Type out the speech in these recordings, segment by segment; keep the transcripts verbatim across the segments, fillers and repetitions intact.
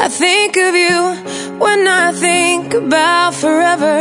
I think of you when I think about forever.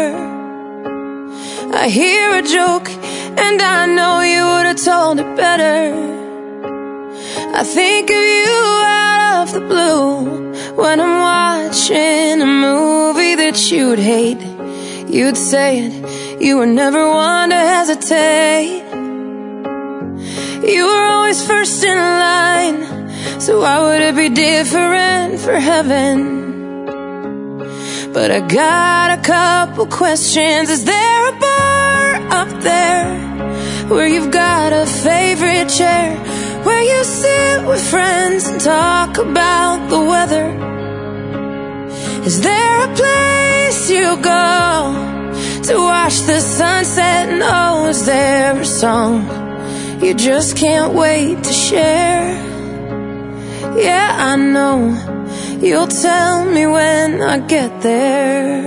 I hear a joke and I know you would have told it better. I think of you out of the blue when I'm watching a movie that you'd hate. You'd say it, you were never one to hesitate. You were always first in line, so why would it be different for heaven? But I got a couple questions. Is there a bar up there where you've got a favorite chair, where you sit with friends and talk about the weather? Is there a place you go to watch the sunset? And oh, is there a song you just can't wait to share? Yeah, I know you'll tell me when I get there.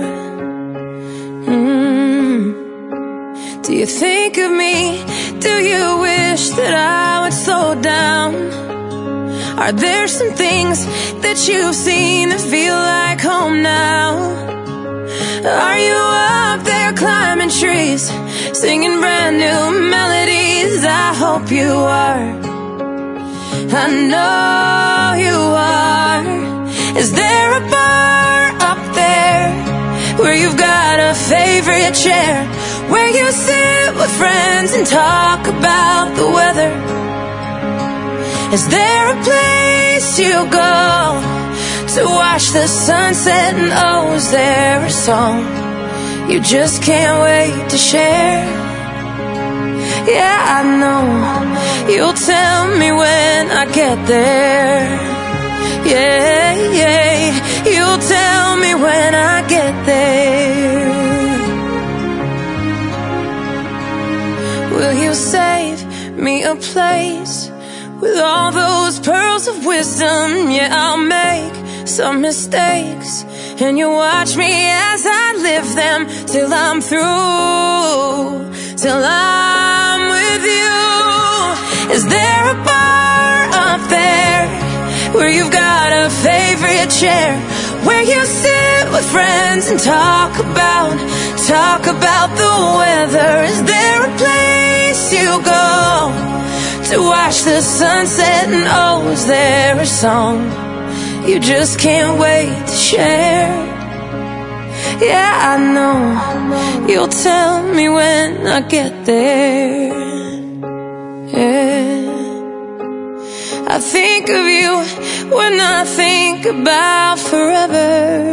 mm. Do you think of me? Do you wish that I would slow down? Are there some things that you've seen that feel like home now? Are you up there climbing trees, singing brand new melodies? I hope you are. I know you are. Is there a bar up there where you've got a favorite chair, where you sit with friends and talk about the weather? Is there a place you go to watch the sunset? And oh, is there a song you just can't wait to share? Yeah, I know you'll tell me when I get there. Yeah, yeah, you'll tell me when I get there. Will you save me a place with all those pearls of wisdom? Yeah, I'll make some mistakes, and you watch me as I live them till I'm through, till I'm with you. Is there a bar up there where you've got a favorite chair, where you sit with friends and talk about, talk about the weather? Is there a place you go to watch the sunset? And oh, is there a song you just can't wait to share? Yeah, I know you'll tell me when I get there. Yeah, I think of you when I think about forever.